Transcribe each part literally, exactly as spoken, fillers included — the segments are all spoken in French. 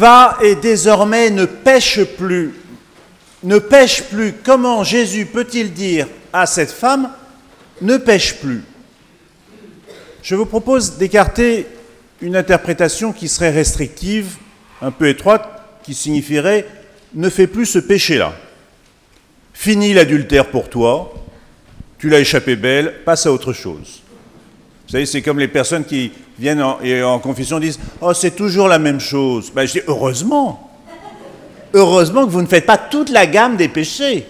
va et désormais ne pêche plus. Ne pêche plus. Comment Jésus peut-il dire à cette femme « ne pêche plus » ? Je vous propose d'écarter une interprétation qui serait restrictive, un peu étroite, qui signifierait « ne fais plus ce péché-là ». Fini l'adultère pour toi, tu l'as échappé belle, passe à autre chose. Vous savez, c'est comme les personnes qui viennent en, et en confession disent « oh, c'est toujours la même chose ». Ben, je dis « heureusement ». Heureusement que vous ne faites pas toute la gamme des péchés.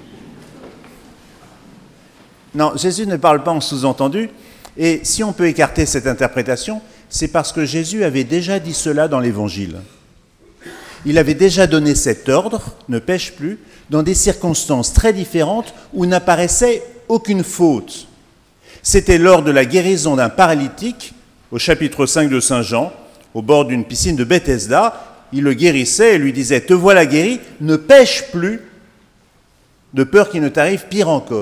Non, Jésus ne parle pas en sous-entendu. Et si on peut écarter cette interprétation, c'est parce que Jésus avait déjà dit cela dans l'Évangile. Il avait déjà donné cet ordre, ne pêche plus, dans des circonstances très différentes où n'apparaissait aucune faute. C'était lors de la guérison d'un paralytique, au chapitre cinq de Saint Jean, au bord d'une piscine de Bethesda. Il le guérissait et lui disait « Te voilà guéri, ne pêche plus, de peur qu'il ne t'arrive pire encore. »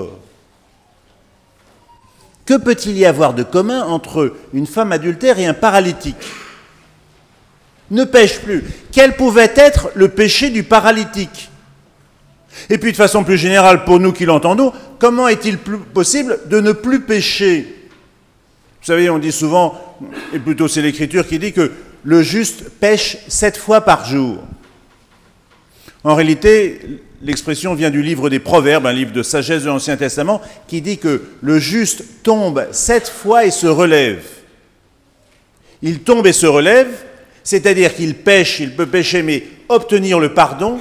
Que peut-il y avoir de commun entre une femme adultère et un paralytique ? Ne pêche plus. Quel pouvait être le péché du paralytique ? Et puis de façon plus générale, pour nous qui l'entendons, comment est-il plus possible de ne plus pécher ? Vous savez, on dit souvent, et plutôt c'est l'Écriture qui dit que le juste pêche sept fois par jour. En réalité, l'expression vient du livre des Proverbes, un livre de sagesse de l'Ancien Testament, qui dit que le juste tombe sept fois et se relève. Il tombe et se relève, c'est-à-dire qu'il pêche, il peut pécher, mais obtenir le pardon,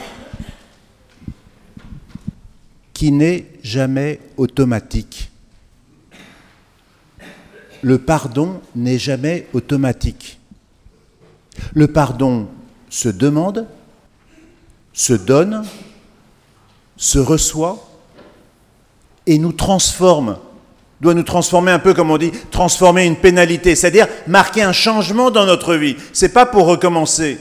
qui n'est jamais automatique. Le pardon n'est jamais automatique. Le pardon se demande, se donne, se reçoit et nous transforme, doit nous transformer un peu comme on dit, transformer une pénalité, c'est-à-dire marquer un changement dans notre vie. Ce n'est pas pour recommencer.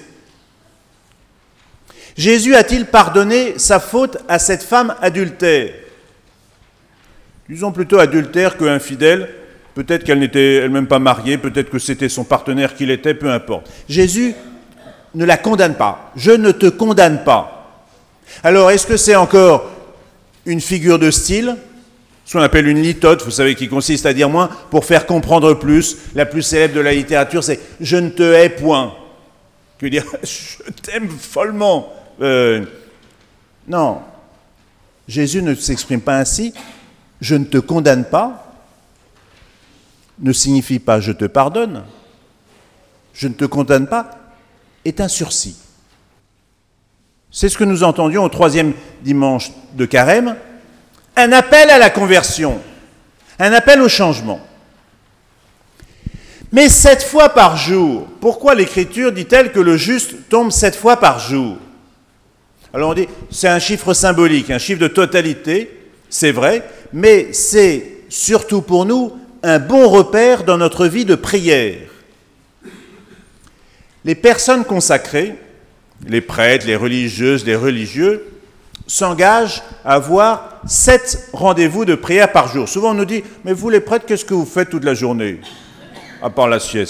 Jésus a-t-il pardonné sa faute à cette femme adultère ? Disons plutôt adultère que infidèle. Peut-être qu'elle n'était elle-même pas mariée, peut-être que c'était son partenaire qui l'était, peu importe. Jésus ne la condamne pas. Je ne te condamne pas. Alors, est-ce que c'est encore une figure de style, ce qu'on appelle une litote, vous savez, qui consiste à dire moins pour faire comprendre plus. La plus célèbre de la littérature, c'est « je ne te hais point ». Je veux dire « je t'aime follement euh, ». Non, Jésus ne s'exprime pas ainsi. « Je ne te condamne pas » ne signifie pas « je te pardonne », « je ne te condamne pas » est un sursis. C'est ce que nous entendions au troisième dimanche de Carême, un appel à la conversion, un appel au changement. Mais sept fois par jour, pourquoi l'Écriture dit-elle que le juste tombe sept fois par jour ? Alors on dit, c'est un chiffre symbolique, un chiffre de totalité, c'est vrai, mais c'est surtout pour nous un bon repère dans notre vie de prière. Les personnes consacrées, les prêtres, les religieuses, les religieux, s'engagent à avoir sept rendez-vous de prière par jour. Souvent on nous dit, mais vous les prêtres, qu'est-ce que vous faites toute la journée, à part la sieste ?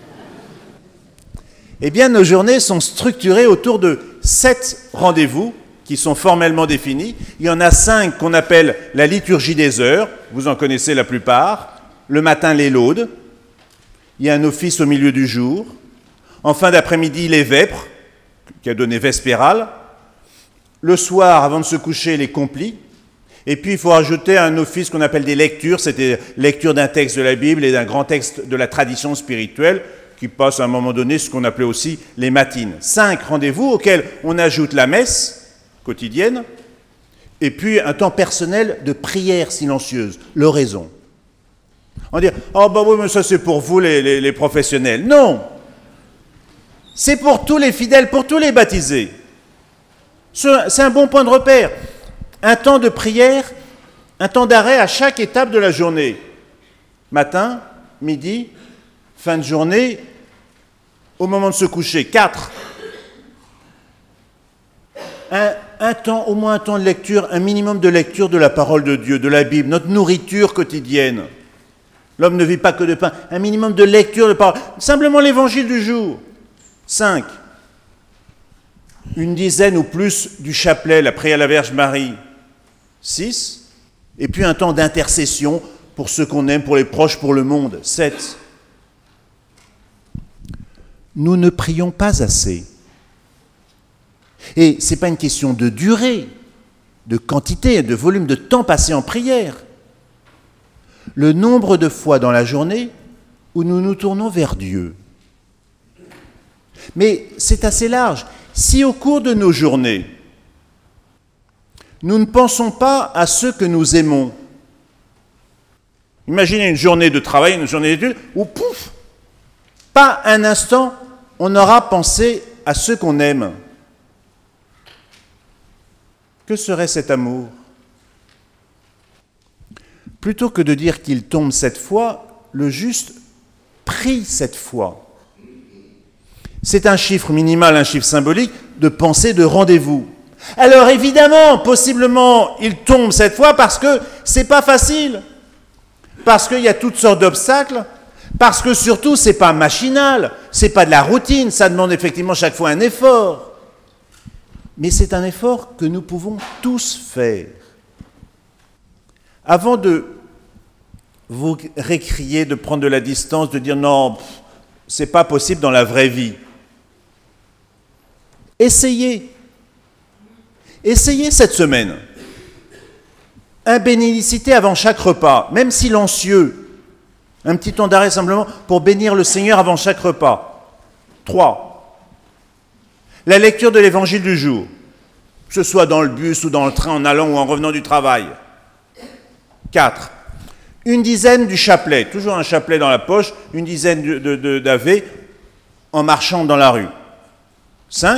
Eh bien, nos journées sont structurées autour de sept rendez-vous qui sont formellement définis. Il y en a cinq qu'on appelle la liturgie des heures, vous en connaissez la plupart. Le matin, les laudes. Il y a un office au milieu du jour. En fin d'après-midi, les vêpres, qui a donné vespérale. Le soir, avant de se coucher, les complis. Et puis, il faut rajouter un office qu'on appelle des lectures. C'était lecture d'un texte de la Bible et d'un grand texte de la tradition spirituelle, qui passe à un moment donné ce qu'on appelait aussi les matines. Cinq rendez-vous auxquels on ajoute la messe quotidienne et puis un temps personnel de prière silencieuse, l'oraison. On dit « oh bah oui, mais ça c'est pour vous les, les, les professionnels ». Non, c'est pour tous les fidèles, pour tous les baptisés. C'est un bon point de repère. Un temps de prière, un temps d'arrêt à chaque étape de la journée. Matin, midi, fin de journée, au moment de se coucher. Quatre. Un, un temps, au moins un temps de lecture, un minimum de lecture de la parole de Dieu, de la Bible, notre nourriture quotidienne. L'homme ne vit pas que de pain. Un minimum de lecture de parole. Simplement l'évangile du jour. Cinq. une dizaine ou plus du chapelet, la prière à la Vierge Marie, six, et puis un temps d'intercession pour ceux qu'on aime, pour les proches, pour le monde, sept. Nous ne prions pas assez. Et ce n'est pas une question de durée, de quantité, de volume, de temps passé en prière. Le nombre de fois dans la journée où nous nous tournons vers Dieu. Mais c'est assez large. Si au cours de nos journées, nous ne pensons pas à ceux que nous aimons, imaginez une journée de travail, une journée d'études, où pouf, pas un instant, on aura pensé à ceux qu'on aime. Que serait cet amour ? Plutôt que de dire qu'il tombe cette fois, le juste prie cette fois. C'est un chiffre minimal, un chiffre symbolique de pensée de rendez-vous. Alors évidemment, possiblement, il tombe cette fois parce que c'est pas facile, parce qu'il y a toutes sortes d'obstacles, parce que surtout c'est pas machinal, c'est pas de la routine, ça demande effectivement chaque fois un effort. Mais c'est un effort que nous pouvons tous faire. Avant de vous récrier, de prendre de la distance, de dire non, c'est pas possible dans la vraie vie. Essayez. Essayez cette semaine. Un bénédicité avant chaque repas, même silencieux. Un petit temps d'arrêt simplement pour bénir le Seigneur avant chaque repas. Trois. La lecture de l'évangile du jour, que ce soit dans le bus ou dans le train, en allant ou en revenant du travail. Quatre. Une dizaine du chapelet, toujours un chapelet dans la poche, une dizaine de, de, de, d'Ave en marchant dans la rue. Cinq.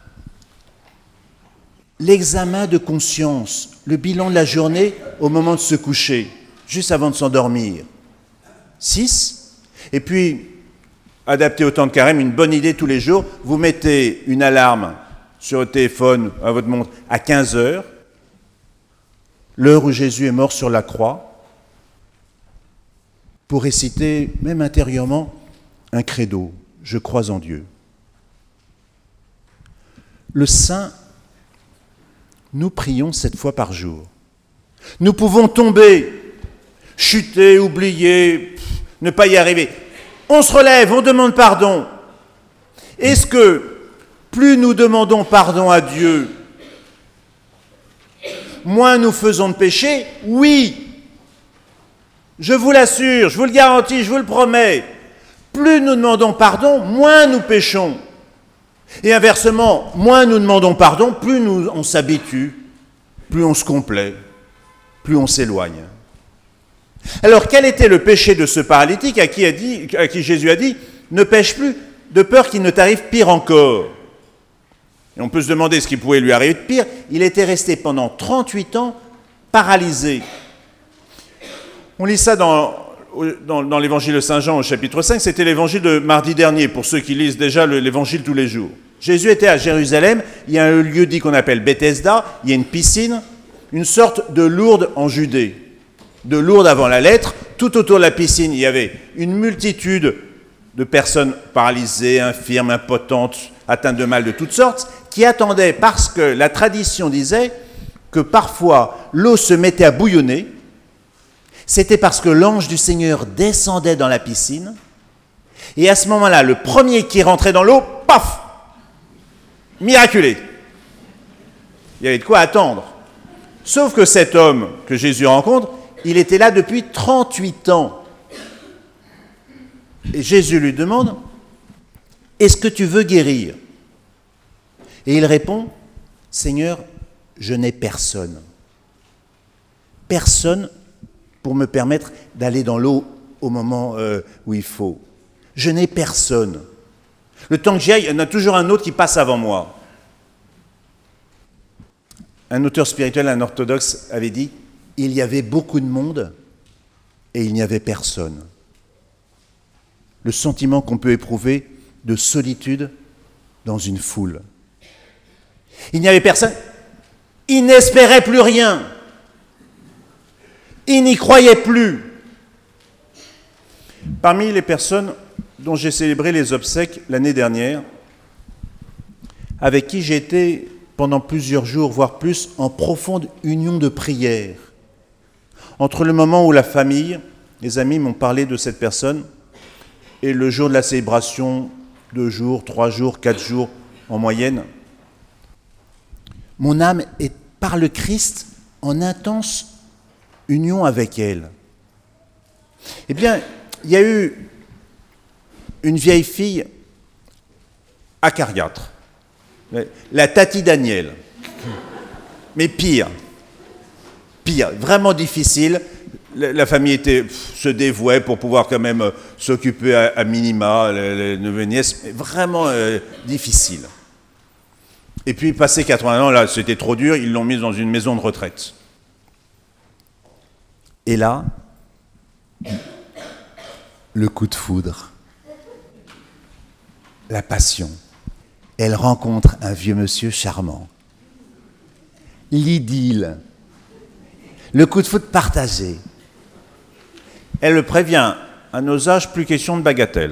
L'examen de conscience, le bilan de la journée au moment de se coucher, juste avant de s'endormir. Six. Et puis, adapté au temps de carême, une bonne idée tous les jours, vous mettez une alarme sur le téléphone, à votre montre, à quinze heures, l'heure où Jésus est mort sur la croix, pour réciter, même intérieurement, un credo, je crois en Dieu. Le saint, nous prions sept fois par jour. Nous pouvons tomber, chuter, oublier, ne pas y arriver. On se relève, on demande pardon. Est-ce que plus nous demandons pardon à Dieu, moins nous faisons de péché ? Oui. Je vous l'assure, je vous le garantis, je vous le promets. Plus nous demandons pardon, moins nous péchons. Et inversement, moins nous demandons pardon, plus nous, on s'habitue, plus on se complaît, plus on s'éloigne. Alors, quel était le péché de ce paralytique à qui, a dit, à qui Jésus a dit « Ne pêche plus, de peur qu'il ne t'arrive pire encore ». Et on peut se demander ce qui pouvait lui arriver de pire. Il était resté pendant trente-huit ans paralysé. On lit ça dans, dans, dans l'évangile de Saint Jean au chapitre cinq, c'était l'évangile de mardi dernier, pour ceux qui lisent déjà le, l'évangile tous les jours. Jésus était à Jérusalem, il y a un lieu dit qu'on appelle Bethesda, il y a une piscine, une sorte de Lourdes en Judée. De Lourdes avant la lettre, tout autour de la piscine, il y avait une multitude de personnes paralysées, infirmes, impotentes, atteintes de mal de toutes sortes, qui attendaient parce que la tradition disait que parfois l'eau se mettait à bouillonner. C'était parce que l'ange du Seigneur descendait dans la piscine, et à ce moment-là, le premier qui rentrait dans l'eau, paf, miraculé. Il y avait de quoi attendre. Sauf que cet homme que Jésus rencontre, il était là depuis trente-huit ans. Et Jésus lui demande, « Est-ce que tu veux guérir ?» Et il répond, « Seigneur, je n'ai personne. Personne pour me permettre d'aller dans l'eau au moment euh, où il faut. Je n'ai personne. Le temps que j'y aille, il y en a toujours un autre qui passe avant moi. » Un auteur spirituel, un orthodoxe, avait dit « Il y avait beaucoup de monde et il n'y avait personne. » Le sentiment qu'on peut éprouver de solitude dans une foule. Il n'y avait personne. Il n'espérait plus rien. Il n'y croyait plus. Parmi les personnes dont j'ai célébré les obsèques l'année dernière, avec qui j'ai été pendant plusieurs jours, voire plus, en profonde union de prière. Entre le moment où la famille, les amis m'ont parlé de cette personne, et le jour de la célébration, deux jours, trois jours, quatre jours en moyenne, mon âme est par le Christ en intense union avec elle. Eh bien, il y a eu une vieille fille acariâtre, la Tati Daniel, mais pire, pire, vraiment difficile. La famille était, se dévouait pour pouvoir quand même s'occuper à, à minima, les neveux et nièces, mais vraiment euh, difficile. Et puis, passé quatre-vingts ans, là, c'était trop dur, ils l'ont mise dans une maison de retraite. Et là, le coup de foudre, la passion. Elle rencontre un vieux monsieur charmant. L'idylle, le coup de foudre partagé. Elle le prévient, à nos âges, plus question de bagatelle.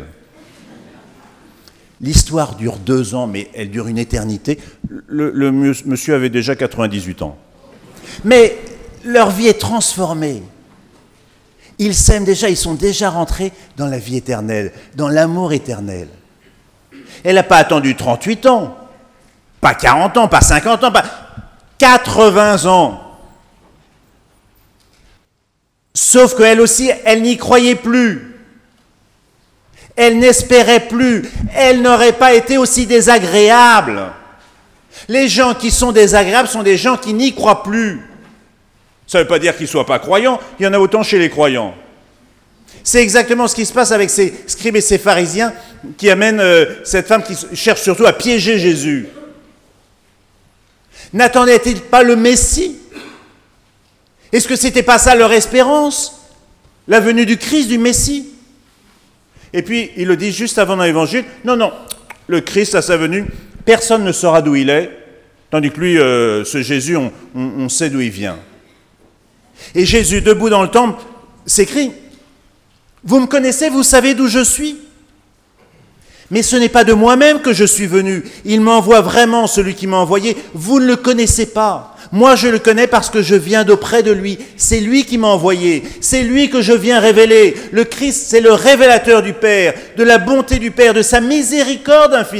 L'histoire dure deux ans, mais elle dure une éternité. Le, le monsieur avait déjà quatre-vingt-dix-huit ans. Mais leur vie est transformée. Ils s'aiment déjà, ils sont déjà rentrés dans la vie éternelle, dans l'amour éternel. Elle n'a pas attendu trente-huit ans, pas quarante ans, pas cinquante ans, pas quatre-vingts ans. Sauf qu'elle aussi, elle n'y croyait plus. Elle n'espérait plus. Elle n'aurait pas été aussi désagréable. Les gens qui sont désagréables sont des gens qui n'y croient plus. Ça ne veut pas dire qu'ils ne soient pas croyants, il y en a autant chez les croyants. C'est exactement ce qui se passe avec ces scribes et ces pharisiens qui amènent euh, cette femme qui cherche surtout à piéger Jésus. N'attendait-il pas le Messie ? Est-ce que ce n'était pas ça leur espérance ? La venue du Christ, du Messie ? Et puis, il le dit juste avant dans l'Évangile, non, non, le Christ, à sa venue, personne ne saura d'où il est, tandis que lui, euh, ce Jésus, on, on, on sait d'où il vient. Et Jésus, debout dans le temple, s'écrie, « Vous me connaissez, vous savez d'où je suis ? Mais ce n'est pas de moi-même que je suis venu. Il m'envoie vraiment, celui qui m'a envoyé. Vous ne le connaissez pas. Moi, je le connais parce que je viens d'auprès de lui. C'est lui qui m'a envoyé. C'est lui que je viens révéler. Le Christ, c'est le révélateur du Père, de la bonté du Père, de sa miséricorde infinie. »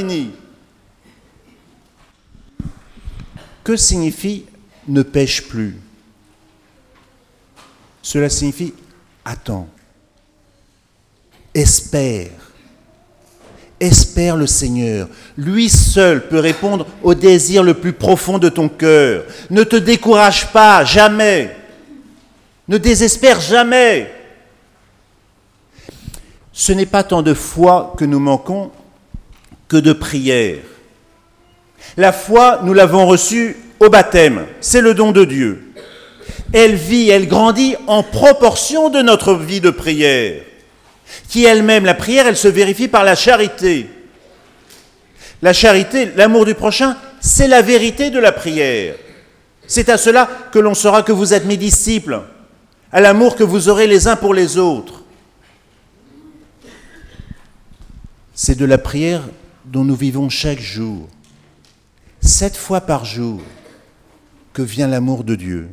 Que signifie « ne pêche plus » ? Cela signifie « attends ». Espère, espère le Seigneur. Lui seul peut répondre au désir le plus profond de ton cœur. Ne te décourage pas, jamais. Ne désespère jamais. Ce n'est pas tant de foi que nous manquons que de prière. La foi, nous l'avons reçue au baptême. C'est le don de Dieu. Elle vit, elle grandit en proportion de notre vie de prière. Qui elle-même, la prière, elle se vérifie par la charité. La charité, l'amour du prochain, c'est la vérité de la prière. C'est à cela que l'on saura que vous êtes mes disciples, à l'amour que vous aurez les uns pour les autres. C'est de la prière dont nous vivons chaque jour, sept fois par jour, que vient l'amour de Dieu.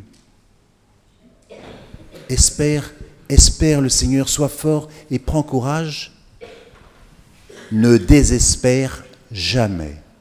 Espère Espère le Seigneur, sois fort et prends courage. Ne désespère jamais.